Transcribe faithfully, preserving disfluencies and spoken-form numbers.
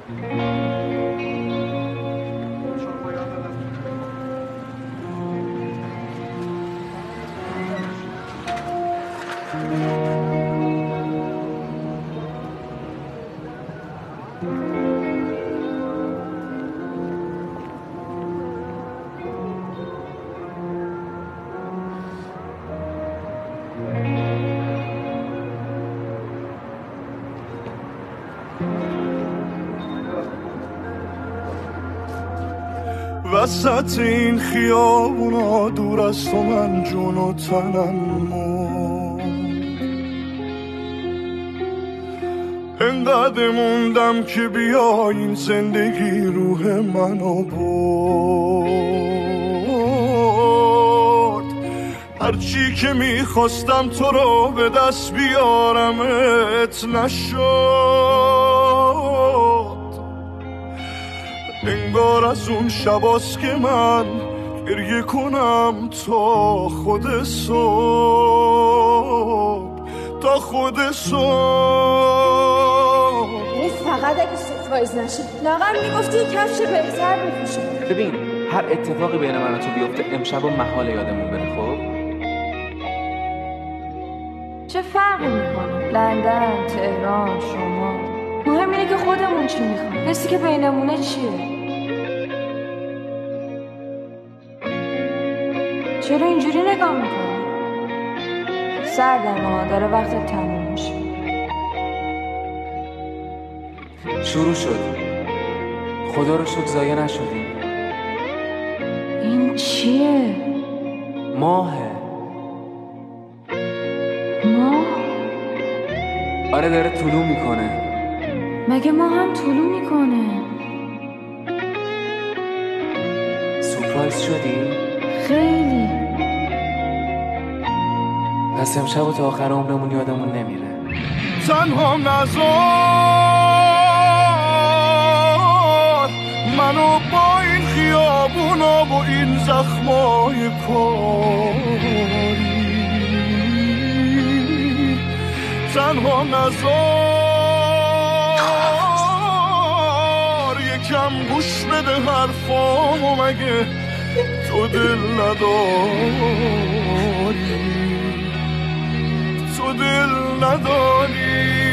وسط این خیابونا دور از تو من جون و تنم موند، انقدر موندم که بیا این زندگی روح منو برد. هرچی که میخواستم تو رو به دست بیارمت نشد. انگار از اون شباست که من گریه کنم تا خود صبح، تا خود صبح. این فقط اگه سورپرایز نشه لاغر میگفتی کفش بهتر بپوشم. ببین هر اتفاقی بین من و تو بیفته امشب و محال یادمون بره. خب چه فرقی میکنه لندن، تهران، شما؟ مهم اینه که خودمون چی میخوایم، حسی که بینمونه چیه. چرا اینجوری نگاه میکنی؟ سردم ها، داره وقت تموم میشه. شروع شد، خدا رو شکر ضایع نشدیم. این چیه؟ ماهه. ماه؟ آره داره طلوع میکنه. مگه ما هم طلوع میکنه؟ سورپرایز شدی؟ خیلی. پس امشب و تا آخر عمرمون یادمون نمیره. تنها نذار منو با این خیابونا و این زخمای کاری، تنها نذار یکم گوش بده حرفامو، مگه تو دل نداری، تو دل نداری.